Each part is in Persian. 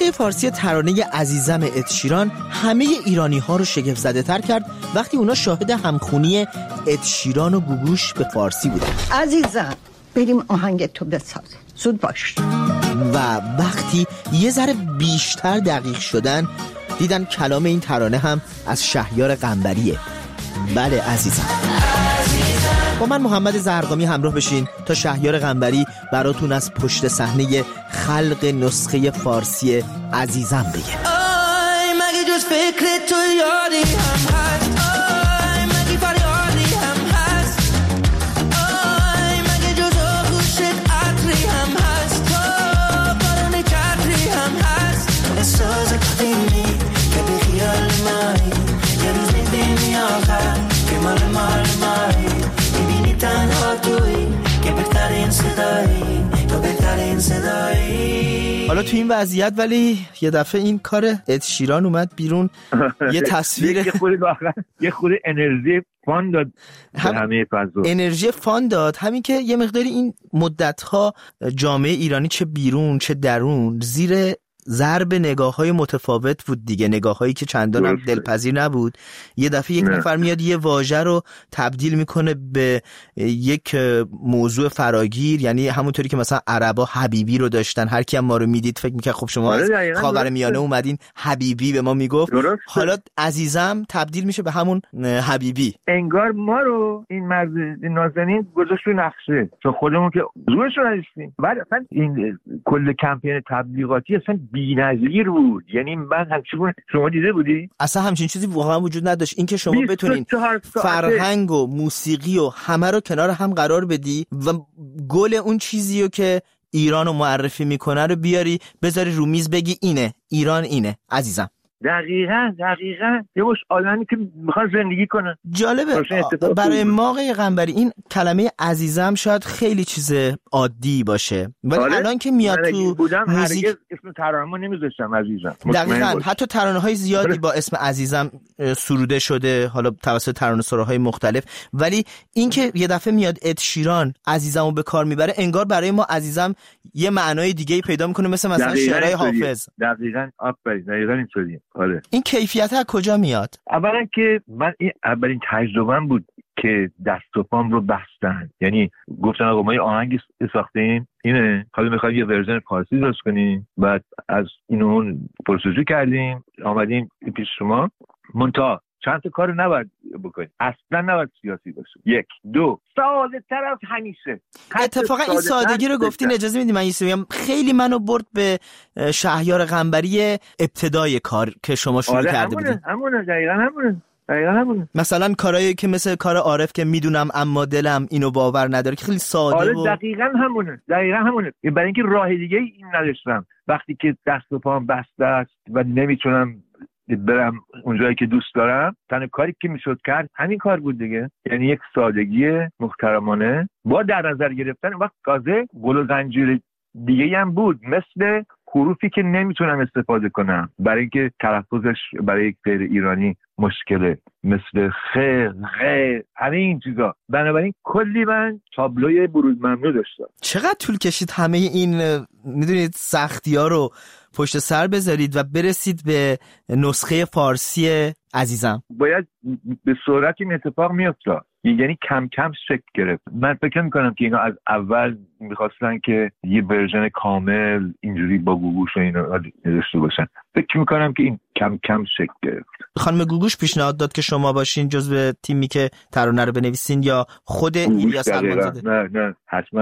نسخه فارسی ترانه عزیزم اد شیران همه ایرانی ها رو شگفت زده تر کرد وقتی اونا شاهد همخونی اد شیران و گوگوش به فارسی بودن. عزیزم بریم آهنگ تو بساز، زود باش. و وقتی یه ذره بیشتر دقیق شدن دیدن کلام این ترانه هم از شهریار قنبریه. بله عزیزم. با من محمد زرقامی همراه بشین تا شهریار قنبری براتون از پشت صحنه خلق نسخه فارسی عزیزم بگه. آی مگه جز فکر تو یادی هم هست، آی مگه فریادی هم هست، آی مگه جز آغوشت عطری هم هست، تو بارون چتری هم هست. احساس قدیمی که به خیال مایی، یه روز میبینی آخر که مال مایی، میبینی تنها توی که بهترین صدایی، تو بهترین صدایی. حالا تو این وضعیت ولی یه دفعه این کار اد شیران اومد بیرون یه تصویر یه خود انرژی فان داد همه فضا، انرژی فان داد، همین که یه مقداری این مدت‌ها جامعه ایرانی چه بیرون چه درون زیر ضرب نگاه‌های متفاوت بود دیگه، نگاه‌هایی که چندان هم دلپذیر نبود. یه دفعه یک نفر میاد یه واژه رو تبدیل میکنه به یک موضوع فراگیر، یعنی همونطوری که مثلا عربا حبیبی رو داشتن، هر کی هم ما رو میدید فکر میکنه خب شما از خاورمیانه اومدین حبیبی به ما میگفت، حالا عزیزم تبدیل میشه به همون حبیبی. انگار ما رو این مرد نازنین گذاشت تو نقشه، چون خودمون که زورش رو نداشتیم. بعد اصلا این کل کمپین تبلیغاتی اصلا بی‌نظیر بود، یعنی من همچنین شما دیده بودی؟ اصلا همچین چیزی واقعا وجود نداشت. این که شما بتونین فرهنگ و موسیقی و همه رو کنار هم قرار بدی و گل اون چیزیو که ایران رو معرفی میکنه رو بیاری بذاری رو میز بگی اینه ایران، اینه عزیزم. دقیقاً یه باش آدمی که میخواد زندگی کنه. جالبه برای ما آقای قنبری این کلمه عزیزم شاید خیلی چیز عادی باشه، ولی الان که میاد تو موزیک اسم ترانه‌مو نمیذاشتم عزیزم. دقیقاً حتی ترانه‌های زیادی با اسم عزیزم سروده شده، حالا توسط ترانه‌سراهای مختلف، ولی این که یه دفعه میاد اد شیران عزیزمو به کار میبره، انگار برای ما عزیزم یه معنای دیگه‌ای پیدا میکنه، مثلا شعرهای حافظ. دقیقاً اینطوریه. آره. این کیفیت از کجا میاد؟ اولا که من این اولین تجربه‌ام بود که دست و پام رو بستن، یعنی گفتن آقا ما یه آهنگی ساختیم اینه، حالا می‌خوایم یه ورژن فارسی درست کنیم، بعد از اینو پرسجو کردیم آمدیم پیش شما، منتها چند تا کار نباید بکنید، اصلا نباید سیاسی باشه. 1 2 ساده تر از همیشه. اتفاقا این سادگی رو گفتین، اجازه میدید من یه بگم، خیلی منو برد به شهریار قنبری ابتدای کار که شما شروع کرده بودید. همونه دقیقاً همونه. مثلا کارهایی که مثل کار عارف که میدونم اما دلم اینو باور نداره که خیلی ساده و دقیقاً همونه. برای اینکه راه دیگه این نداشتم، وقتی که دست و پام بسته است و نمیتونم برم اونجایی که دوست دارم، تنها کاری که میشد کرد همین کار بود دیگه، یعنی یک سادگی محترمانه با در نظر گرفتن وقت تازه گل و زنجیر دیگه هم بود، مثل حروفی که نمیتونم استفاده کنم برای اینکه تلفظش برای یک غیر ایرانی مشکله، مثل خ همه این چیزا. بنابراین کلی من تابلوی بروز ممنوع داشتم. چقدر طول کشید همه این میدونید سختی‌ها رو پشت سر بذارید و برسید به نسخه فارسی عزیزم؟ باید به سرعت این اتفاق میافتاد، یعنی کم کم شکل گرفت. من فکر میکنم که اینا از اول میخواستن که یه ورژن کامل اینجوری با گوگوش و اینا داشته باشن. فکر میکنم که این کم کم شکل گرفت. خانم گوگوش پیشنهاد داد که شما باشین جزو تیمی که ترانه رو بنویسین یا خود ایلیاس المانزاده؟ نه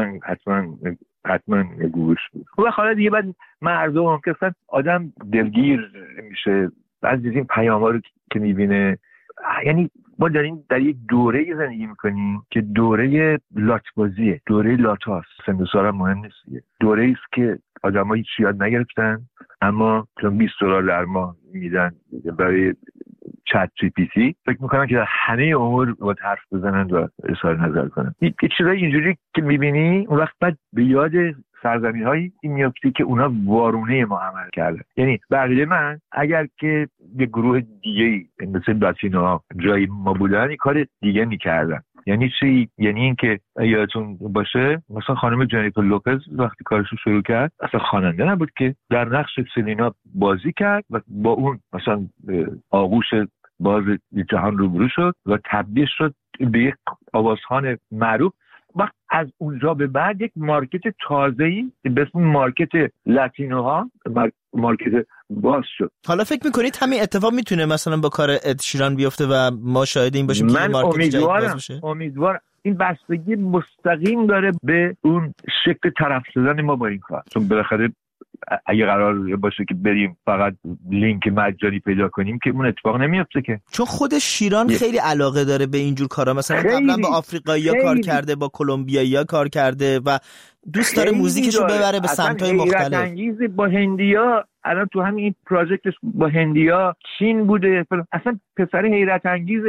حتما گوگوش بود. و حالا دیگه بعد مردم که اصلا آدم دلگیر میشه بعد از این پیام‌ها رو که میبینه. یعنی ما داریم در یک دوره زندگی میکنیم که دوره لاتبازیه، دوره لاتاست، سن و سال مهم نیست، دوره ایست که آدم‌ها هیچ یاد نگرفتن اما چون $20 در ماه میدن برای چت جی پی تی، فکر میکنم که در همه امور باید حرف بزنن و اظهار نظر کنن. یه چیزای اینجوری که میبینی اون وقت بعد به یاد سرزمین‌هایی این میافتی که اونا وارونه ما عمل کردن. یعنی بقیه من اگر که یه گروه دیگه مثل لاتینوها جای ما بودن این کار دیگه میکردن، یعنی چی؟ یعنی اینکه یادتون باشه مثلا خانم جنیفر لوپز وقتی کارشو شروع کرد اصلا خواننده نبود که در نقش سلینا بازی کرد و با اون مثلا آغوش باز جهان روبرو شد و تبدیل شد به یک آوازخوان معروف. وقت از اونجا به بعد یک مارکت تازه‌ای به اسم مارکت لاتینوها مارکت باز شد. حالا فکر میکنید همین اتفاق میتونه مثلا با کار اد شیران بیفته و ما شاهد این باشیم که مارکت جدید باز بشه؟ امیدوارم. این بستگی مستقیم داره به اون شکل طرف زدن ما با این کار، چون بالاخره اگه قرار باشه که بریم فقط لینک مجانی پیدا کنیم که اون اتفاق نمیفته که. چون خود شیران خیلی علاقه داره به اینجور کارا، مثلا قبلا با آفریقایی‌ها کار کرده، با کلمبیایی‌ها کار کرده و دوست داره موزیکشو ببره به سمت‌های مختلف. حیرت انگیز با هندیا الان تو همین پروژکتش با هندیا چین بوده، اصلا پسر حیرت انگیز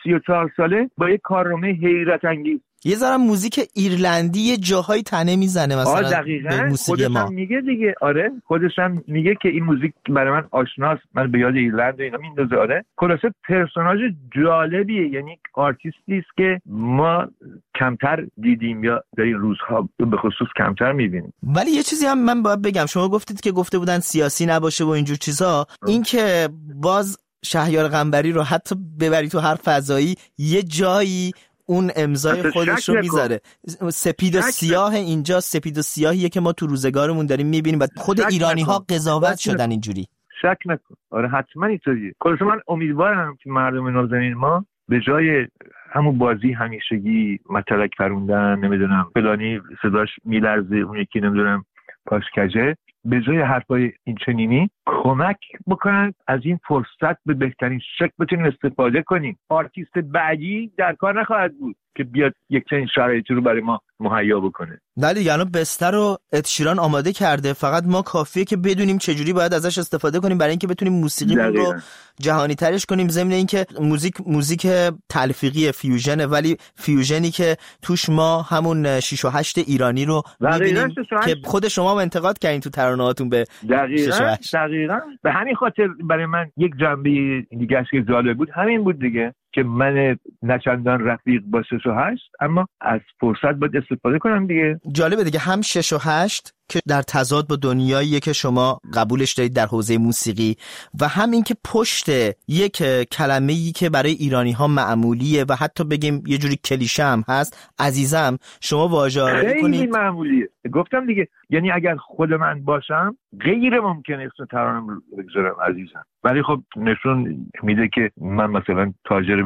34 ساله با یک کارنامه حیرت انگیز. یه ذره موزیک ایرلندی یه جاهای تنه میزنه مثلا دقیقاً. به موسیقی ما. خودش هم میگه دیگه. آره خودش هم میگه که این موزیک برای من آشناست، من به یاد ایرلند و اینا میندازه. آره خلاصه پرسوناژ جالبیه، یعنی آرتیستی است که ما کمتر دیدیم یا در این روزها به خصوص کمتر میبینیم. ولی یه چیزی هم من باید بگم، شما گفتید که گفته بودن سیاسی نباشه و اینجور چیزا، این که باز شهریار قنبری رو حتی ببری تو هر فضایی یه جایی اون امضای خودش رو میذاره. سپید و سیاه اینجا، سپید و سیاهیه که ما تو روزگارمون داریم میبینیم و خود ایرانی ها قضاوت شدن اینجوری. شک نکن. آره حتما اینطوریه. خلاص من امیدوارم که مردم نازنین ما به جای همون بازی همیشگی متلک پروندن، نمیدونم فلانی صداش میلرزه اون یکی نمیدونم پاش کجه، به جای حرفای این چنینی کمک بکنن از این فرصت به بهترین شکل بتونیم استفاده کنیم. آرتیست بعدی در کار نخواهد بود که بیاد یک چنین شرایطی رو برای ما مهیا بکنه. ولی یعنی بستر رو اد شیران آماده کرده، فقط ما کافیه که بدونیم چجوری باید ازش استفاده کنیم برای اینکه بتونیم موسیقیمون رو جهانی ترش کنیم. ضمن اینکه موزیک تلفیقی فیوژنه، ولی فیوژنی که توش ما همون 6 و 8 ایرانی رو می‌بینیم که خود شما هم انتقاد کردین تو ترانه‌هاتون به 6 و 8. دقیقاً به همین خاطر برای من یک جنبه دیگه که جالب بود همین بود دیگه، که من نچندان رفیق با 6 و 8 اما از فرصت باید استفاده کنم دیگه. جالبه دیگه، هم 6 و 8 که در تضاد با دنیاییه که شما قبولش دارید در حوزه موسیقی، و هم این که پشت یک کلمه‌ای که برای ایرانی‌ها معمولیه و حتی بگیم یه جوری کلیشه هم هست، عزیزم، شما واژه‌آوری کنید. خیلی معمولیه. گفتم دیگه، یعنی اگر خود من باشم غیر ممکنه اسم ترانه‌ام رو بگذارم عزیزم، ولی خب نشون میده که من مثلا تاجر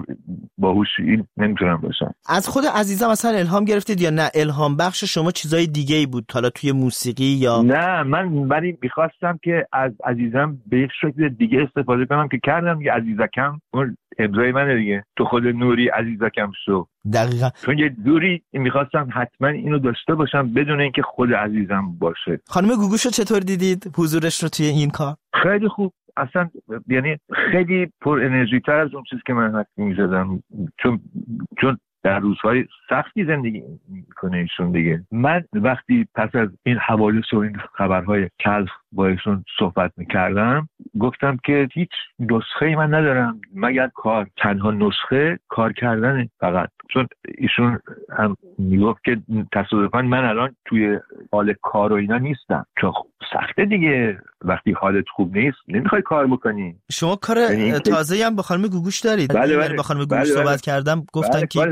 باهوشی نمیتونم باشم. از خود عزیزم مثلا الهام گرفتید یا نه الهام بخش شما چیزای دیگه‌ای بود حالا توی موسیقی یا نه؟ من ولی می‌خواستم که از عزیزم به یک شکل دیگه استفاده کنم که کردم دیگه. عزیزکم اون امضای منه دیگه، تو خود نوری عزیزکم شو. دقیقاً. چون یه دوری می‌خواستم حتما اینو داشته باشم بدون اینکه خود عزیزم باشه. خانم گوگوشو چطور دیدید حضورش رو توی این کار؟ خیلی خوب، اصلا یعنی خیلی پر انرژی تر از اون چیزی که من حد می‌زدم، چون در روزهای سختی زندگی میکنه ایشون دیگه. من وقتی پس از این حوادث و این خبرهای تلخ با ایشون صحبت میکردم گفتم که هیچ نسخه‌ای من ندارم مگر کار، تنها نسخه کار کردنه فقط. چون ایشون هم میگفت که تصادفاً من الان توی حال کار و اینا نیستم، چون سخته دیگه، وقتی حالت خوب نیست نمیخوای کار بکنی. شما کار تازه‌ای هم با خانم گوگوش دارید؟ بله با خانم گوگوش صحبت کردم گفتن که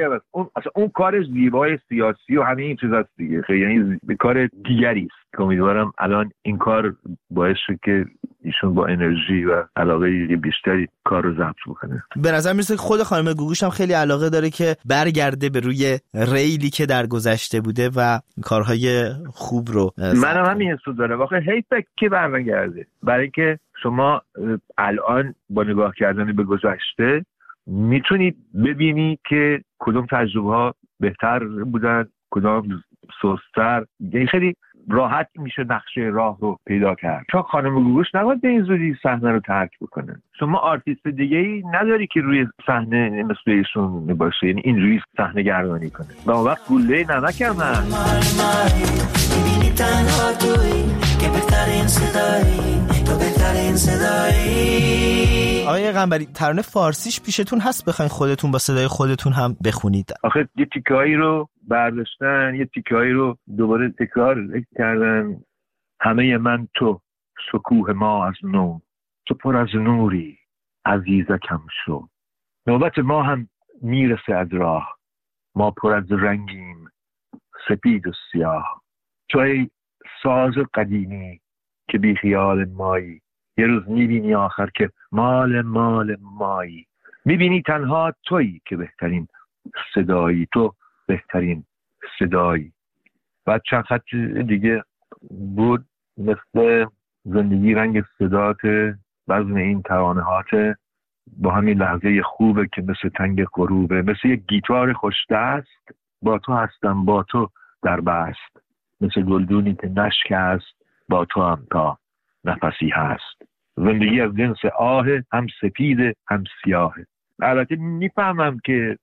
اون کار زیبای سیاسی و همه این چیزاست دیگه، یعنی کار دیگری است که امیدوارم الان این کار باعث شد که ایشون با انرژی و علاقه بیشتری کار رو ضبط بکنه. به نظر میرسه که خود خانم گوگوش هم خیلی علاقه داره که برگرده به روی ریلی که در گذشته بوده و کارهای خوب رو. منم همین حسو دارم. واقعا حیفه که برگرده، برای اینکه شما الان با نگاه کردن به گذشته میتونی ببینی که کدوم تجربه ها بهتر بودن، کدام سست‌تر. یعنی خیلی راحت میشه نقشه راه رو پیدا کرد. چون خانم گوگوش نباید به این زودی صحنه رو ترک بکنه. شما آرتیست دیگه‌ای نداری که روی صحنه مثل ایشون باشه، یعنی اینجوری صحنه گردانی کنه. و اون وقت گوله نمکم هست. تو بهترین صدایی. آقای قنبری ترانه فارسیش پیشتون هست بخواین خودتون با صدای خودتون هم بخونید؟ آخه یه تیکه‌ای رو برداشتن، یه تیکه‌ای رو دوباره تکرار کردن. همه من تو، شکوه ما از نو، تو پر از نوری عزیزکم شو. نوبت ما هم میرسه از راه، ما پر از رنگیم سپید و سیاه. تو ای ساز قدیمی که بی خیال مایی، یه روز میبینی آخر که مال مایی. میبینی تنها تویی که بهترین صدایی، تو بهترین صدایی. بعد چند خط دیگه بود مثل زندگی رنگ صدات، وزن این ترانهات با همین لحظه خوبه که مثل تنگ غروبه، مثل یک گیتار خوشدست. با تو هستم با تو در بست، مثل گلدونی که نشکست، با تو هم تا نفسی هست. زندگی از جنس آه، هم سپید هم سیاهه. البته میفهمم که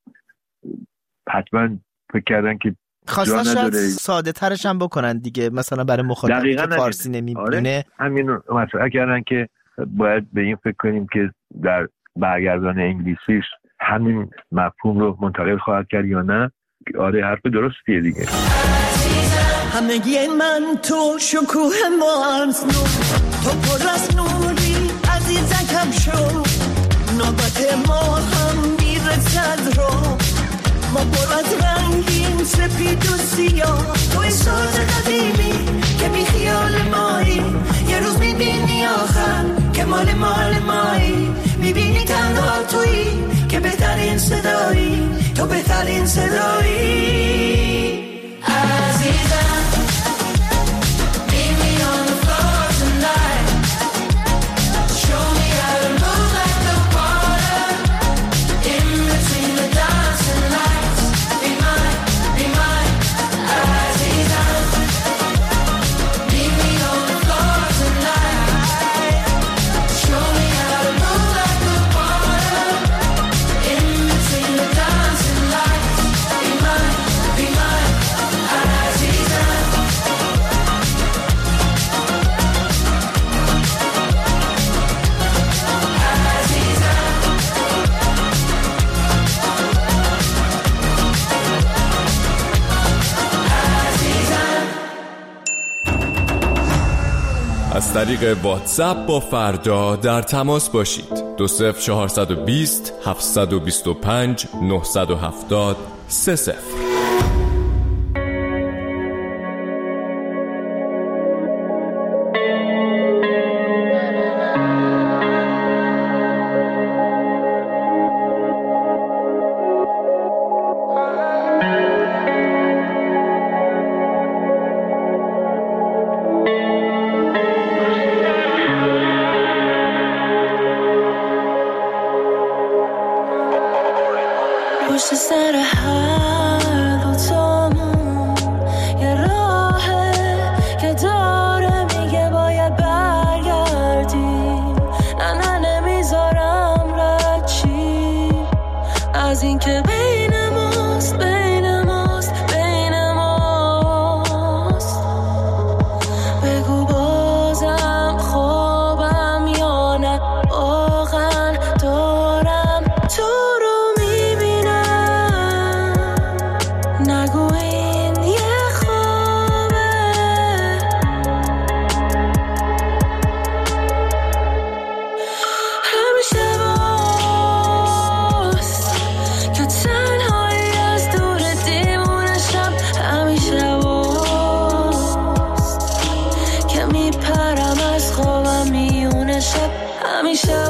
حتما فکر کردن که خواستن شاید ساده ترش هم بکنن دیگه، مثلا برای مخاطبی که فارسی نمیبینه. آره، همین مطرح کردن که باید به این فکر کنیم که در برگردان انگلیسیش همین مفهوم رو منتقل خواهد کرد یا نه. آره، حرف درستیه دیگه. همگی من تو، شکوه ما از نو، تو پر از نوری عزیزکم شو. نوبت ما هم میرسد رو، ما پر از رنگیم سپید و سیاه. تو ای ساز قدیمی که بی خیال مایی، یه روز میبینی آخر که مال مایی. میبینی تنها تویی که بهترین صدایی، تو بهترین صدایی. عزیزم meet me on the floor tonight, show me how to move like the water, in between the dancing lights. Be mine, عزیزم meet me on the floor tonight, show me how to move like the water, in between the dancing lights. Be mine, از طریق واتساپ با فردا در تماس باشید. 20420 725 970 30. پشت سر هر دوتامون یه راهه که داره میگه باید برگردیم. نه نمیذارم رد چی از این که بین ماست بگو بازم خوابم یا نه، واقعا دارم تو رو نگو این یه خوابه. همیشه باست که تنهایی از دور دیوونه شب، همیشه باست که میپرم از خوابم میونه شب، همیشه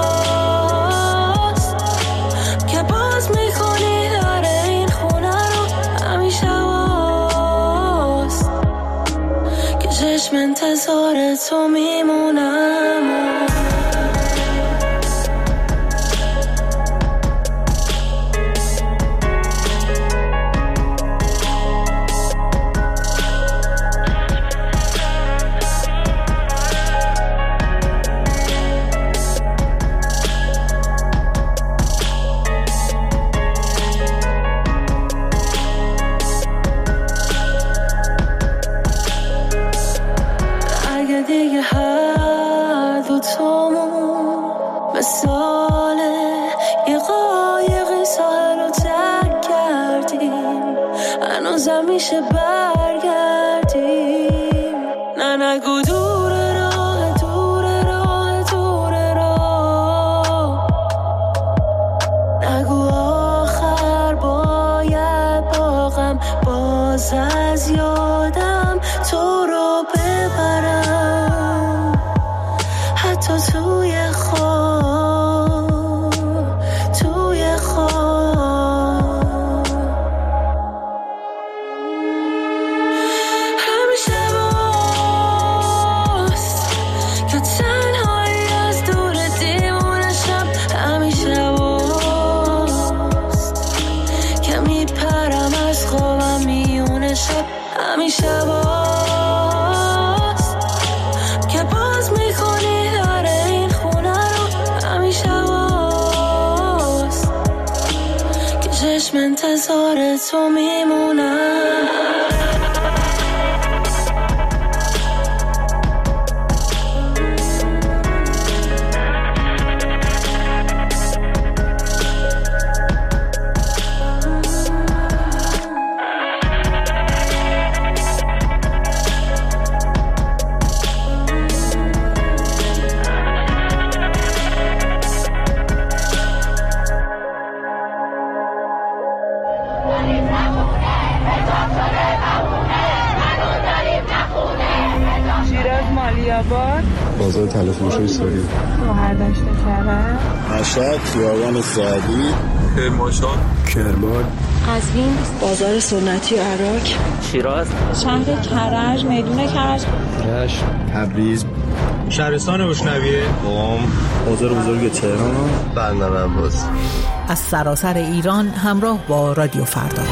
باست که باز میکنی در این خونه رو، همیشه باست که چشم انتظار تو میمونم. دیگه هست بازم میشه برگردیم. نه نگو دوره راه دوره راه دوره راه، نگو آخر باید باغم باز از یادم تو رو ببرم، حتی توی خواب توی خواب. همیشه باست که تنهایی از دور دیوونشم، همیشه باست که میپرم از خوابم میونه شب، همیشه باست که باز میکنی در این خونه رو، همیشه باست که چشم انتظار تو میمونم. بازار تلفروشی سوری، برداشت کرد، مشهد، خیابان سعدی، کرمانشاه، کرمان، قزوین، بازار سنتی عراق، شیراز، شهر کرج، میدون کرج، رشت، تبریز، شهرستان بشنویه، قم، بازار بزرگ تهران، بندر عباس. از سراسر ایران همراه با رادیو فردا.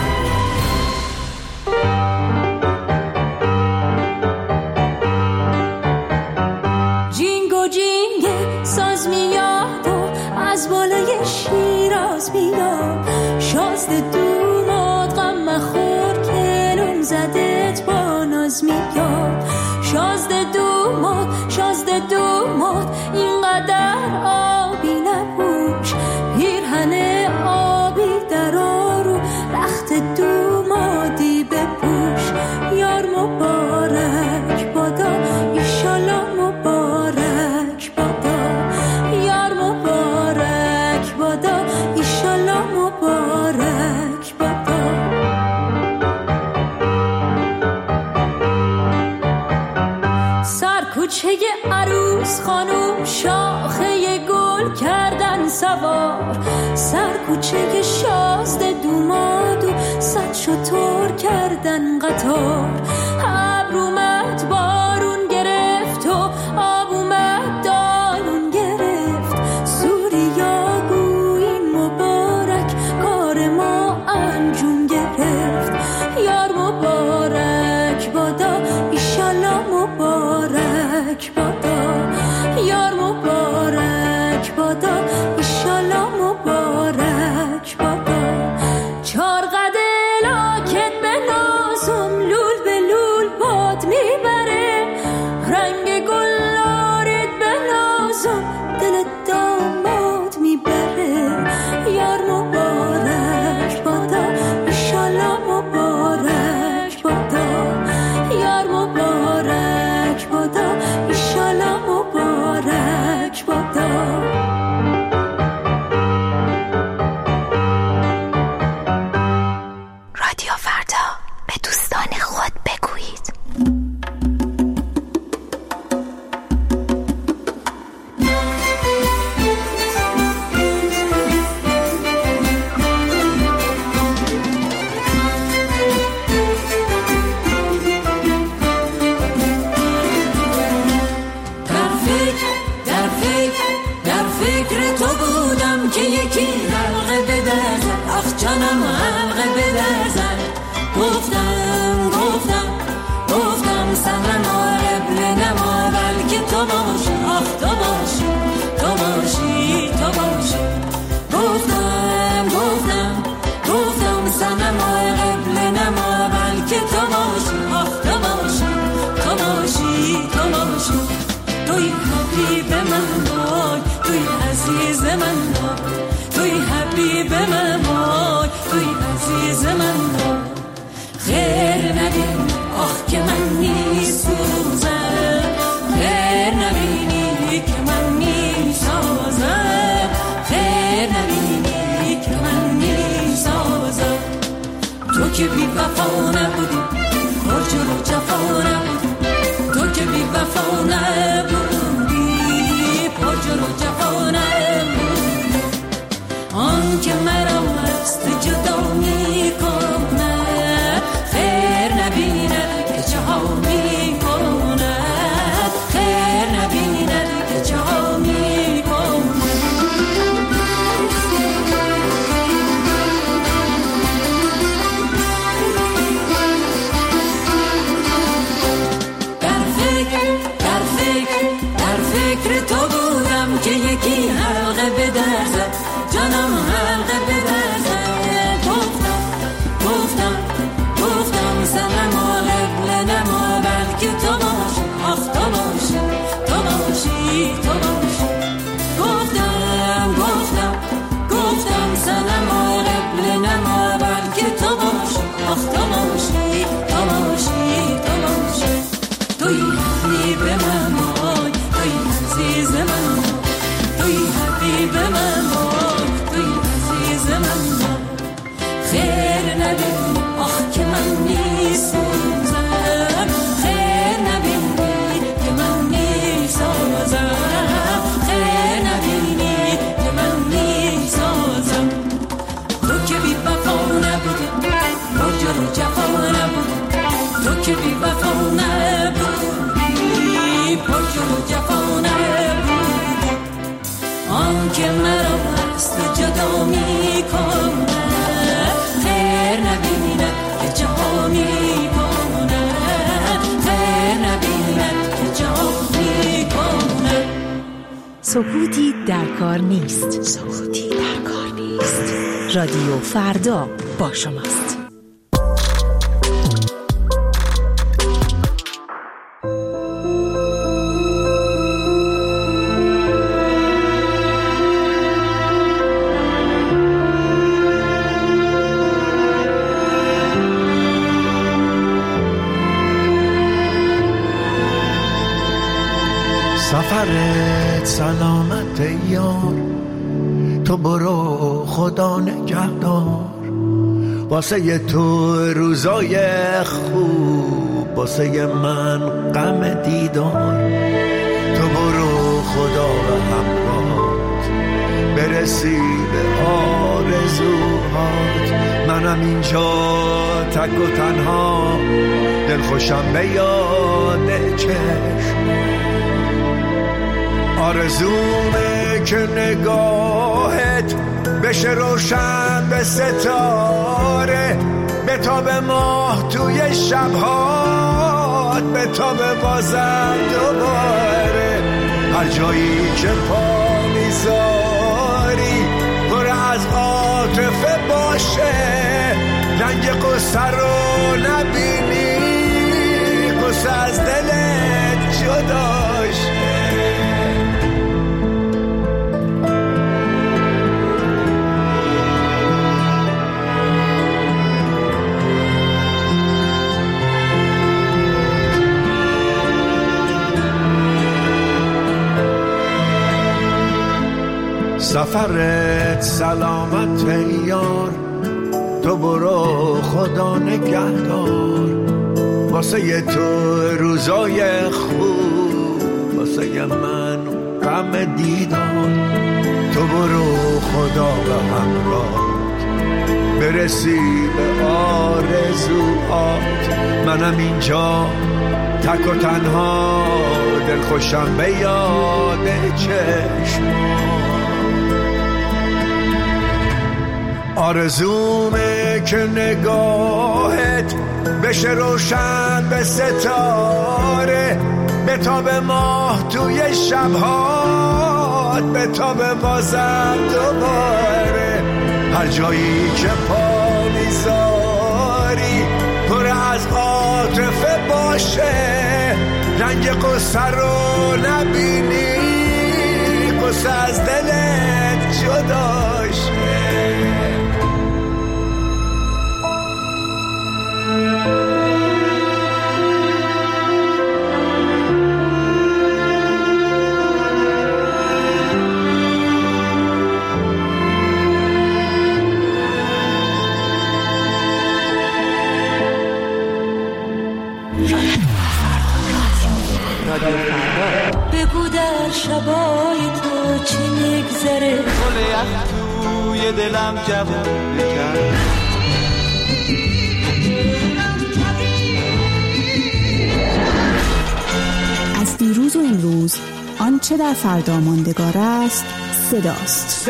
از بالای شیراز میاد شازده دومات غم مخور کلون زدت با ناز میاد، شازده دومات اینقدر آبی نپوش، پیرهن آبی در آرو رخت دومادی بپوش، یار مبارک بادا ایشالا مبارک بادا، یار مبارک بادا ایشالا مبارک بادا. سر کوچه عروس خانوم شاخه گل کردن سوار، سر کوچه شازده دومادو صد شتر کردن قطار، ابر اومد بارون گرفت و آب اومد دالون گرفت، سوریا گوین مبارک کار ما انجام گرفت، یار مبارک بادا ایشالا مبارک بادا، یار مبارک بادا ایشالا مبارک بادا. چار قده لاکت به نازم لول به لول باد میبره، رنگ گلارت به نازم دل داماد میبره، یار مبارک بادا ایشالا مبارک بادا، یار مبارک بادا ایشالا مبارک بادا. رادیو فردا، به دوستان خود بگویید. در فکر تو بودم که یکی حلقه به در زد، آخ جانم حلقه به در زد، گفتم سنما قبل نما بلکه تو باشی، آخ تو باشی گفتم سنما قبل نما بلکه تو باشی، آخ تو باشی توی حبیب من وای، توی عزیز من وای، توی حبیب من وای، توی عزیز من وای. که بی وفا نبودی، پرجر و جفا نبودی، تو که بی وفا نبودی، پرجر و جفا نبودی. آن که مرا مست جدا میکنه خیر نبیند که چه ها میکنه، خیر نبیند که چه ها میکنه. در فکر تو بودم که یکی حلقه به در زد، جانم حلقه به در زد. گفتم سلام و قبل نما، بلکه تو باشی، آخ تو باشی، تو باشی، تو باشی. گفتم سلام و قبل نما، بلکه تو باشی، آخ تو باشی، تو باشی، تو باشی. توی حبیب من وای، توی عزیز من، توی حبیب من وای، توی عزیز من وای. خیر نبینی آخ که من میسوزم، خیر نبینی که من میسازم، خیر نبینی که من میسازم. تو که بی وفا نبودی، پرجر و جفا نبودی، تو که بی وفا نبودی، پرجر و جفا نبودی. آن که مرا مست جدا میکنه خیر نبیند که چه ها میکنه، خیر نبیند که چه ها میکنه. سکوتی در کار نیست، سکوتی در کار نیست. رادیو فردا با شماست. سفرت سلامت یار، تو برو خدا نگهدار. واسه تو روزای خوب، واسه من غم دیدار. تو برو خدا و همراهت، برسی به آرزوهات. منم اینجا تک و تنها، دلخوشم به یاد چشم. آرزومه که نگاهت بشه روشن به ستاره، به تاب ماه توی شبهات، به تاب بازم دوباره. هر جایی که پا میذاری پر از عاطفه باشه، رنگ قصه رو نبینی، قصه از دلت جداشه. سفرت سلامت یار، تو برو خدا نگهدار. واسه تو روزای خوب، واسه من غم دیدار. تو برو خدا به همراهت، برسی به آرزوهات. منم اینجا تک و تنها، دلخوشم به یاد چشمات. آرزومه که نگاهت بشه روشن به ستاره، به تاب ماه توی شبهات، به تاب بازم دوباره. هر جایی که پا میذاری پر از عاطفه باشه، رنگ قصه رو نبینی، قصه از دلت جداشه. شبای تو چی میگذره گل یخ توی دلم جوون بکن از دیروز و امروز آنچه در فردا ماندگار است صداست.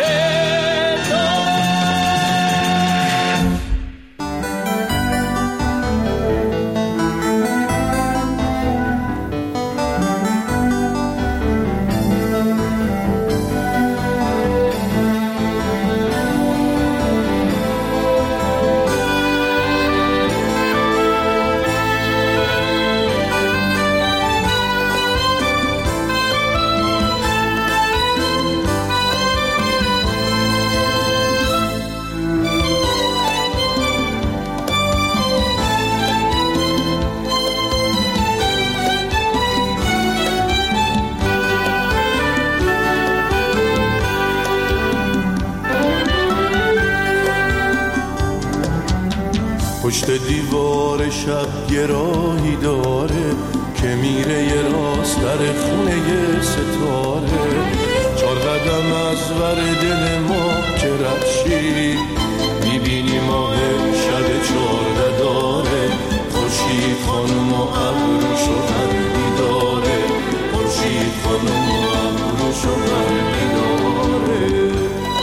پشت دیوار شب یه راهی داره که میره یه راست در خونه یه ستاره 4 قدم از ور دل ما که رفشی میبینی ماه شب 14 داره خورشید خانم و ابروشو غربی داره خورشید خانم و ابروشو غربی داره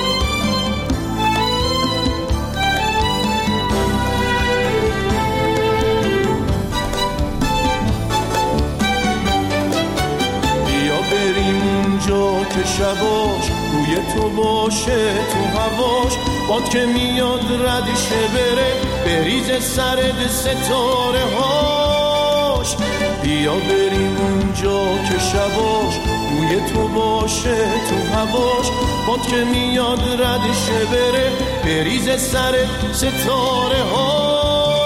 که شباش روی تو باشه تو هواش باد که میاد ردشه بره بریز سرد ستاره هاش بیا بریم اونجا که شباش روی تو باشه تو هواش باد که میاد ردشه بره بریز سرد ستاره هاش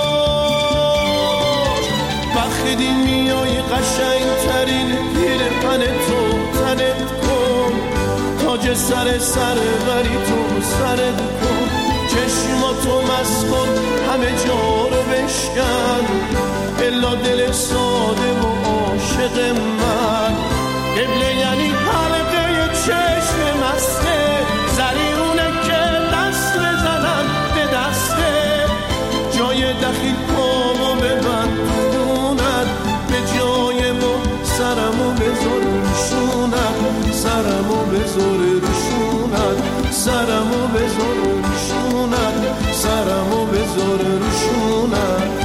وقتی میای قشنگ ترین پیرهن تو تنت کن تاج سر وری تو سرت کن چشماتو مست کن همه جا رو بشکن الا دل ساده و عاشق من قبله یعنی حلقه چشم مسته زریونه که دست بزنم به دسته جای دخیل پامو ببند خونت به جای ما سرمو بذار روشونت سرمو بذار روشونت سرمو بذار روشونت سرمو بذار روشونت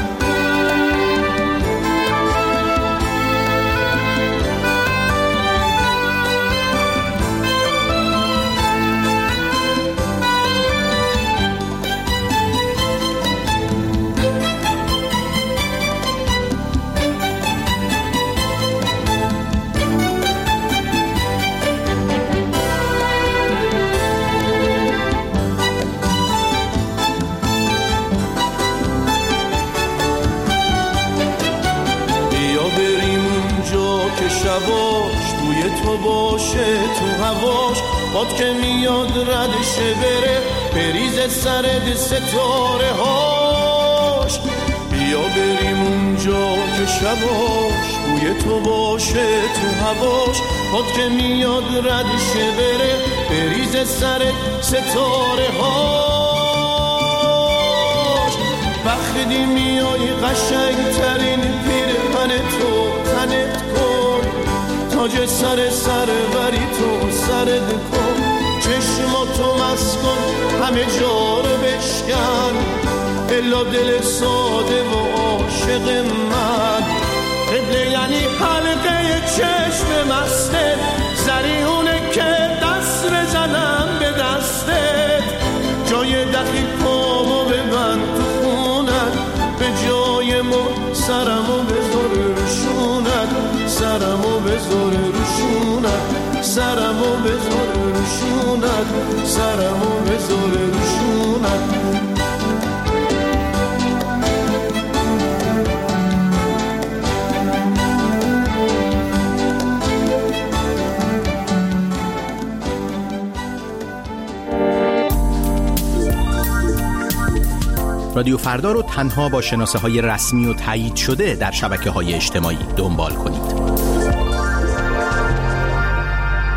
شباش بوی تو باشه تو هواش باد که میاد ردشه بره بریز سرد ستاره هاش بیا بریم اونجا که شباش بوی تو باشه تو هواش باد که میاد ردشه بره بریز سرد ستاره هاش وقتی میای قشنگ ترین پیرهن تو تنت کن تاج سر وری تو سرت کن چشماتو مست کن همه جا رو بشکن الا دل ساده و عاشق من قبله یعنی حلقه چشم مسته زریونه که دست بزنم به دستت جای دخیل پامو ببند تو خونت به جای ما سرمو بذار روشونت سرمو بذار روشونت سرمو بذار روشونت سرمو بذار روشونت رادیو فردا رو تنها با شناسه‌های رسمی و تایید شده در شبکه‌های اجتماعی دنبال کنید.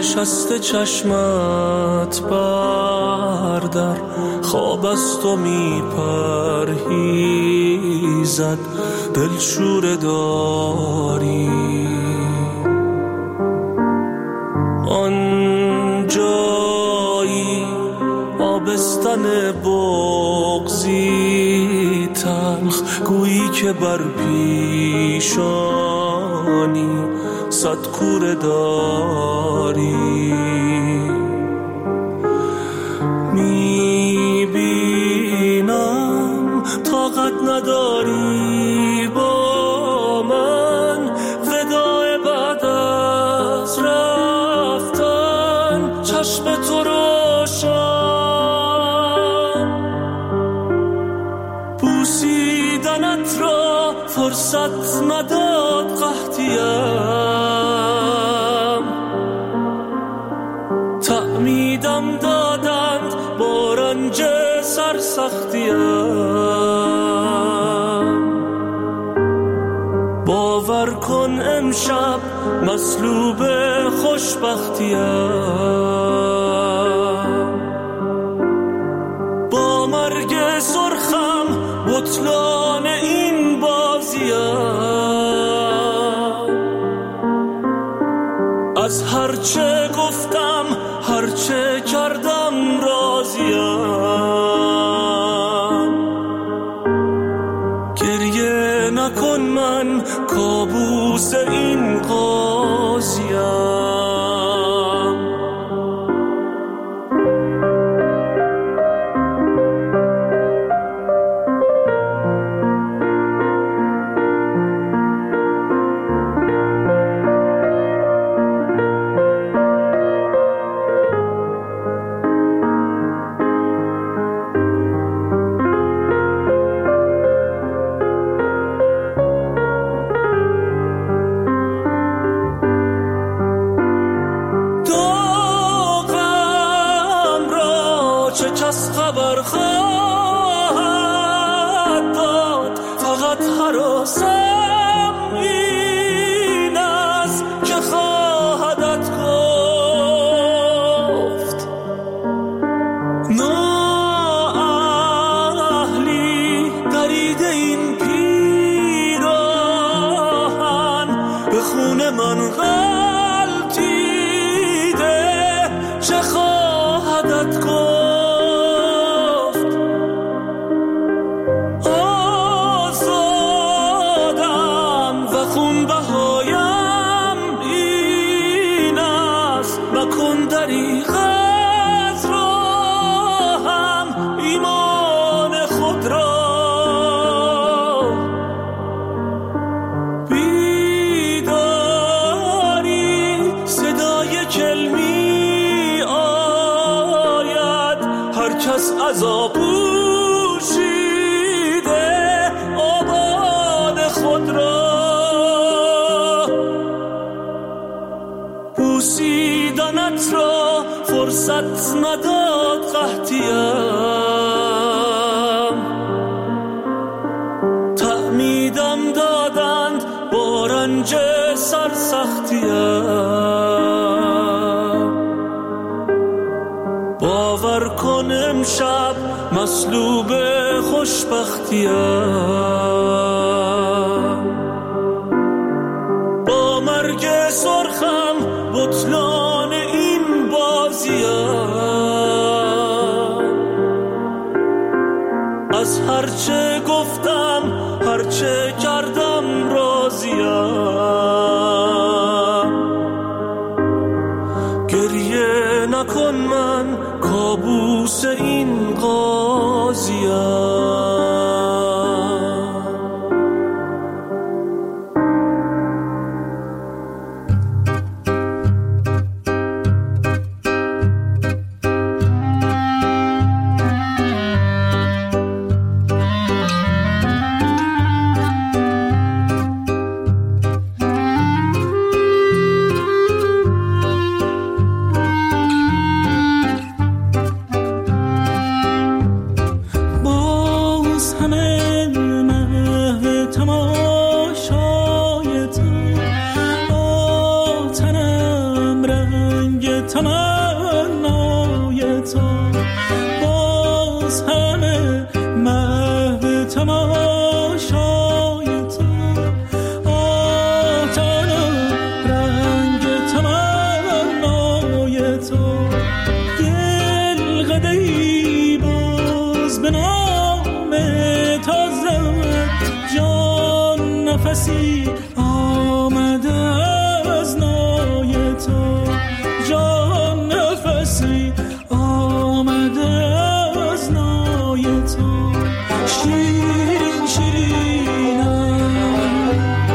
نشسته چشمت بردر، خواب از تو میپرهیزد، دلشوره داری. آن جایی آبستن بغضی تلخ، گویی که بر پیشانی صد کوره داری. میبینم طاقت نداری با من، وداع بعد از رفتن چشم تو روشن. بوسیدنت را فرصت نداد قحطیم، تعمیدم دادند با رنج سرسختیم. باور کن امشب مصلوب خوشبختیم، با مرگ سرخم بطلان این بازیم. از هرچه گفتم هرچه کردم راضیم. گریه نکن من کابوس این قاضیم. بوسیدنت را فرصت نداد قحطیم، تعمیدم دادند با رنج سرسختیم. باور کن امشب مصلوب خوشبختیم، با مرگ سرخم بطلان این بازیم. از هرچه گفتم هرچه کردم راضیم. گریه نکن من کابوس این قاضیم. نفسی آمده از نای تو، جان نفسی آمده از نای تو. شیرین شیرینم،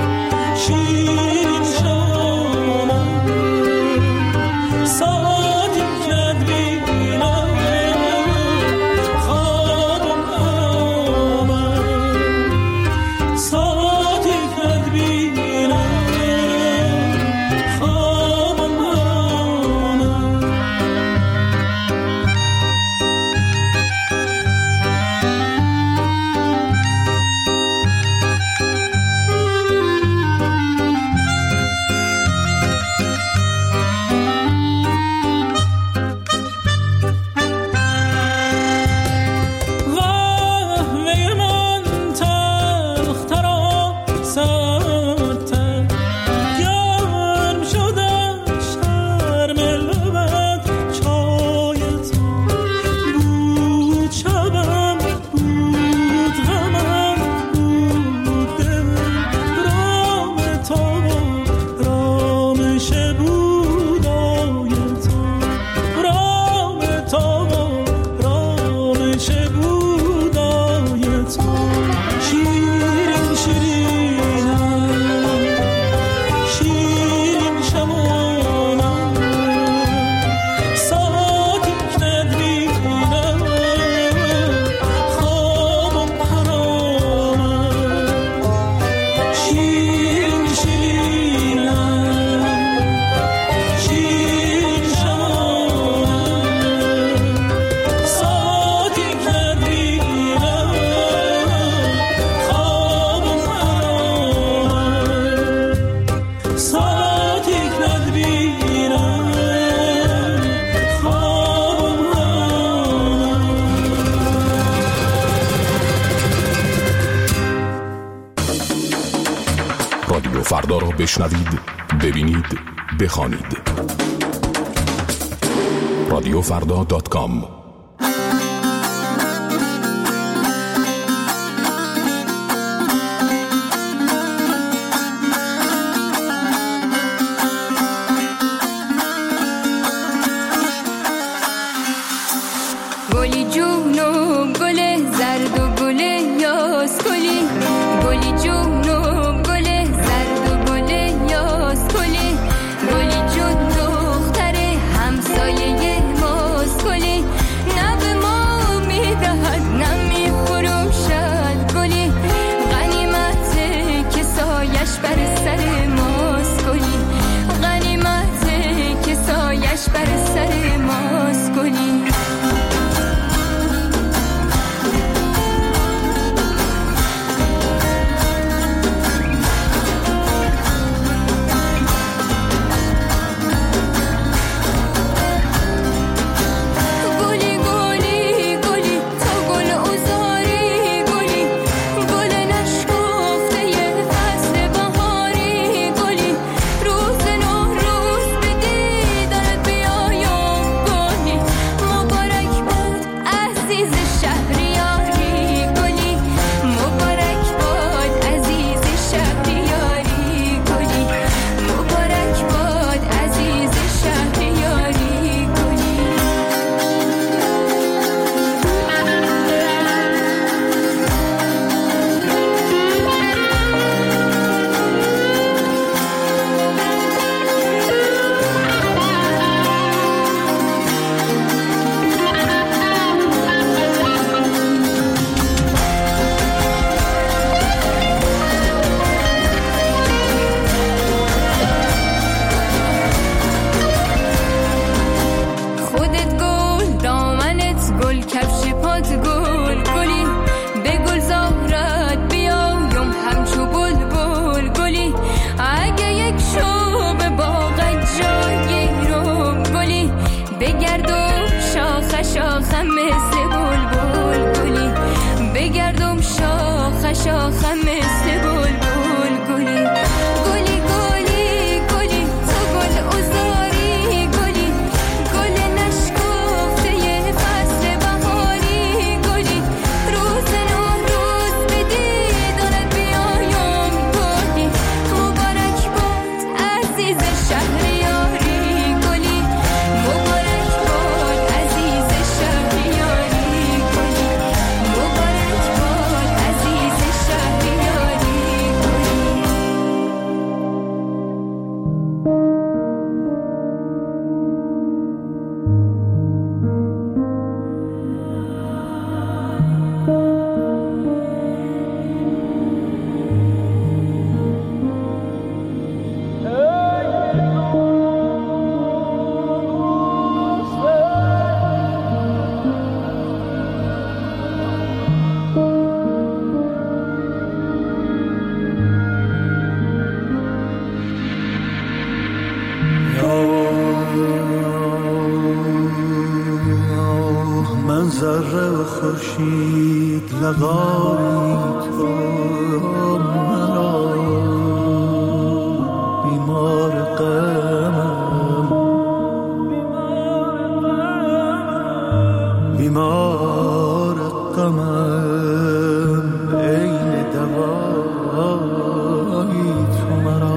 شیرین شامم، ساعتی که بینم خوابم آمد، ساعتی که بینم خوابم آمد. قهوه من تلختر و سردتر، گرم شده شرم لبت چای تو. بود شبم، بود غمم، بود دل، رام تو رامش بودای تو، رام تو رامش بودای تو. شیرین شیرینم، شیرین شمانم، ساعتی که بینم خوابم حرامم. شیرین شیرینم، شیرین شمانم، ساعتی که بینم خوابم حرامم، ساعتی که بینم خوابم رادیو فردا را بشنوید، ببینید، بخوانید. radiofrda.com. گلی جون و گل زرد و گل یاس گلی، گلی جون و گل زرد و گل یاس گلی، گلی جون دختر همسایه ماست گلی، نه به ما میدهد نه میفروشد گلی، غنیمته که سایش بر سر ماست گلی، غنیمته که سایش بر سر ماست گلی. شاخم مثل بلبل گلی گلی گلی گلی تو گل عذاری گلی گل نشکفته یه فصل بهاری گلی روز نو روز بدی دارد بیایم گلی خورشید لقایی تو مرا بیمار غمم بیمار غمم عین دوایی تو مرا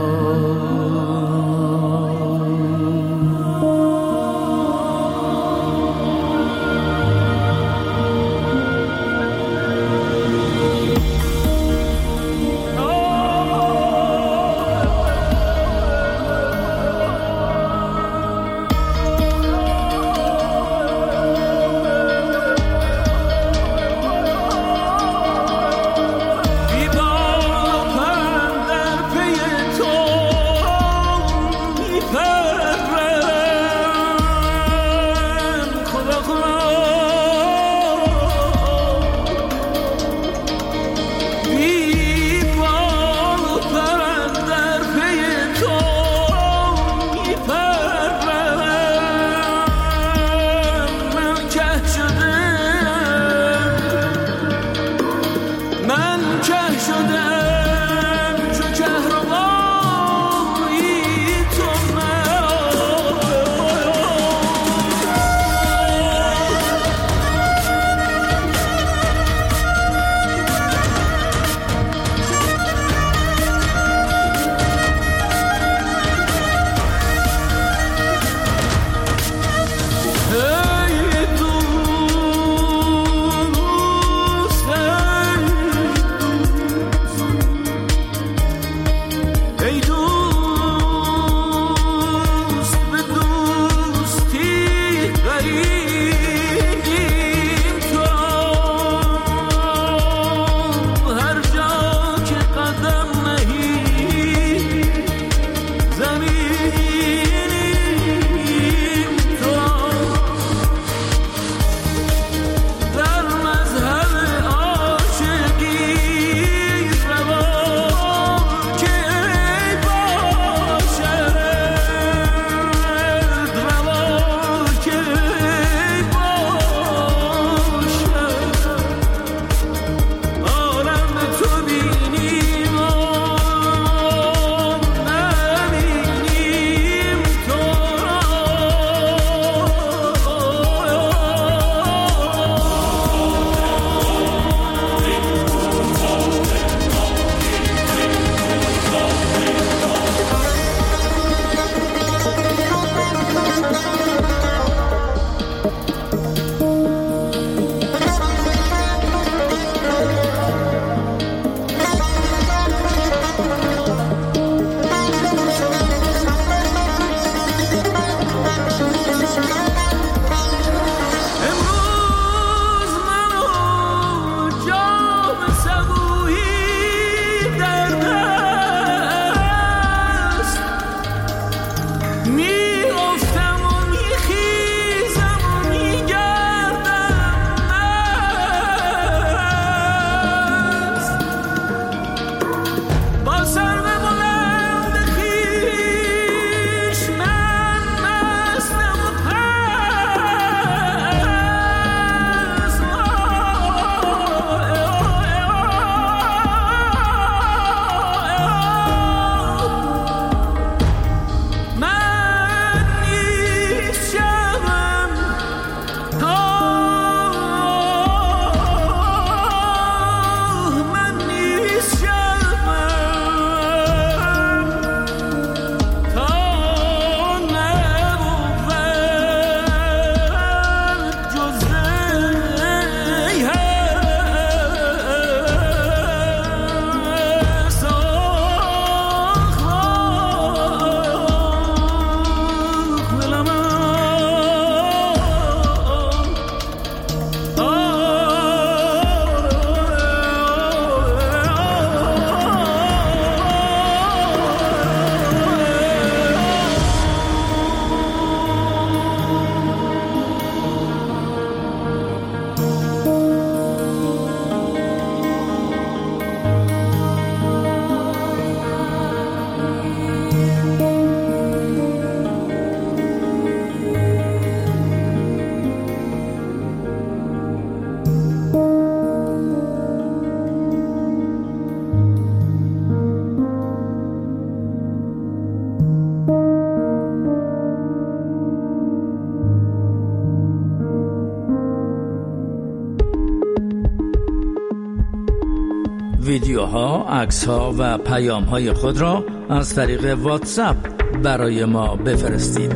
ویدیوها، عکس‌ها و پیام‌های خود را از طریق واتساپ برای ما بفرستید.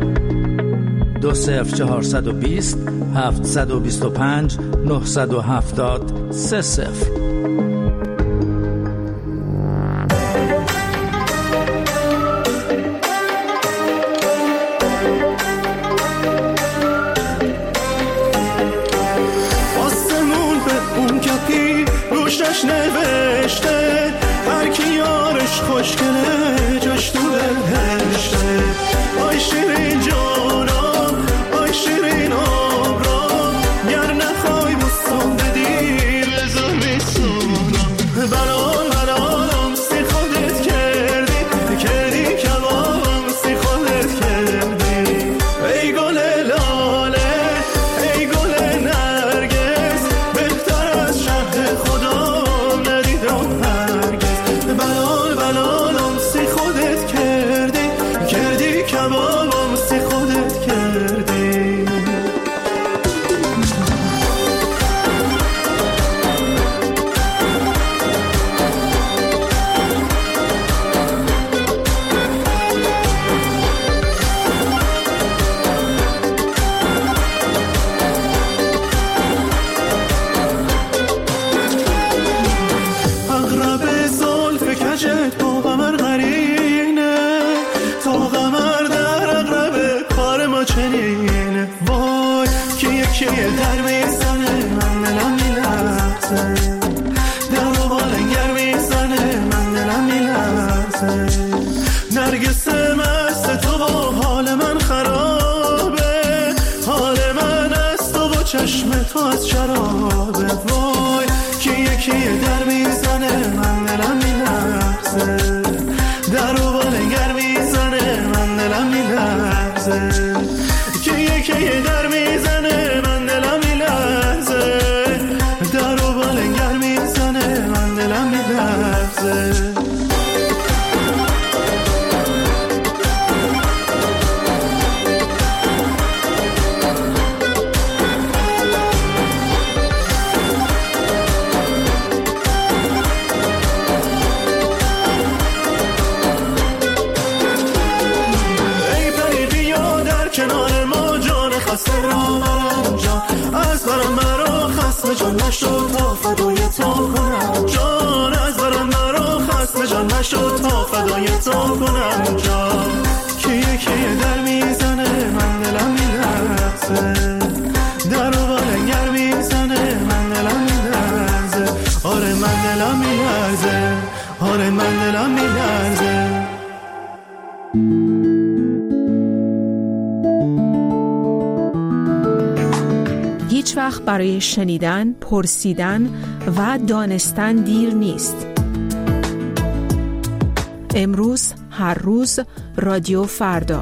20420 725 970 30. نوشته هر کی یارش خوشگله جاش تو بهشته. آی شیرین جانم آی شیرین آبرام گر نخوای بستان بدی بذار بسونم. بلالم سی خودت کردی کبابم سی خودت کردی. ای گل لاله ای گل نرگس بهتر از شهر خدا کبابم سی خودت کردی. اغرب زلف کجت با قمر قرینه تا قمر در اغرب کار ما چنینه. وای که یکی در میزنه من دلم میلرزه. در و بالنگر میزنه من دلم میلرزه. نرگس مست تو با حال من خرابه. حال من از تو با چشم تو از شرابه. وای که یکی در میزنه من دلم میلرزه. در و بالنگر میزنه من دلم میلرزه. که یکی در میزنه من دلم میلرزه. در و بالنگر میزنه من دلم میلرزه. کنار ما جان خسته را مرم جان از برم مرا خسم جان نشد تا فدای تو کنم جان از برم مرا خسم جان نشد تا فدای تو کنم جان. که یکی در میزنه من دلم میلرزه. در و بالنگر میزنه من دلم میلرزه. آره من دلم میلرزه. آره من دلم میلرزه. هیچ وقت برای شنیدن، پرسیدن و دانستن دیر نیست. امروز، هر روز، رادیو فردا.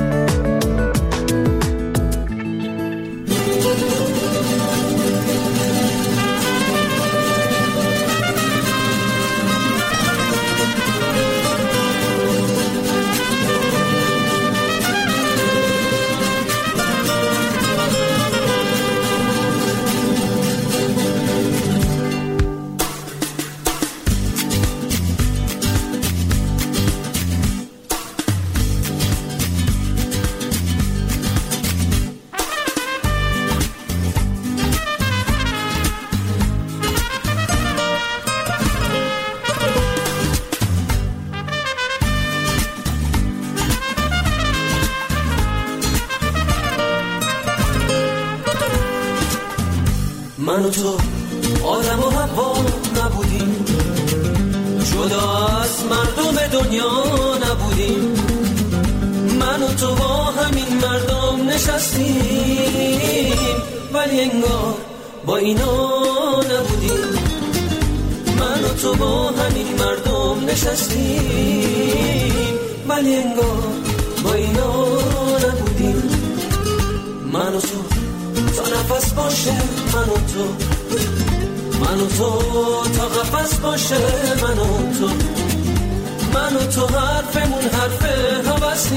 من و تو آدم و حوا نبودیم، جدا از مردم دنیا نبودیم. من و تو با همین مردم نشستیم، ولی انگار با اینا نبودیم. من و تو با همین مردم نشستیم، ولی انگار با اینا نبودیم. من و تو تا نفس باشه، من و تو، من و تو تا قفس باشه، من و تو، من و تو حرفمون حرف هوس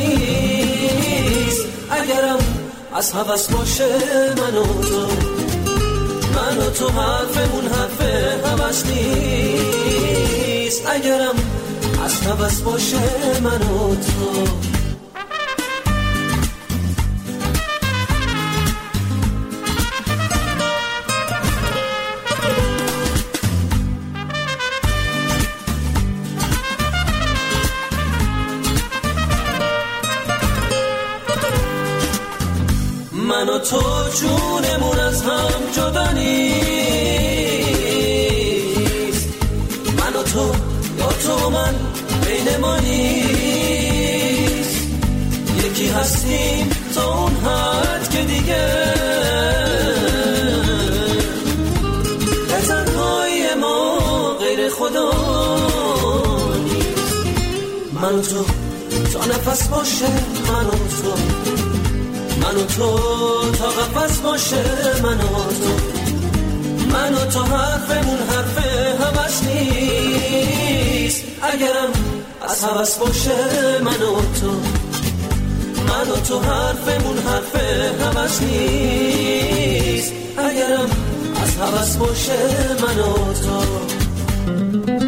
نیست، اگرم از هوس باشه. من و تو، من من و تو حرفمون حرف هوس نیست، اگرم از هوس باشه من و تو. من و تو جونمون از هم جدا نیست، من و تو یا تو من بین ما نیست، یکی هستیم تا اون حد که دیگه به تنهایی ما غیر خدا نیست. من و تو تا نفس باشه من و تو، من و تو تا قفس باشه من و تو، من و تو حرفمون حرف هوس نیست، اگرم از هوس باشه من و تو، من و تو حرفمون حرف هوس نیست، اگرم از هوس باشه من و تو.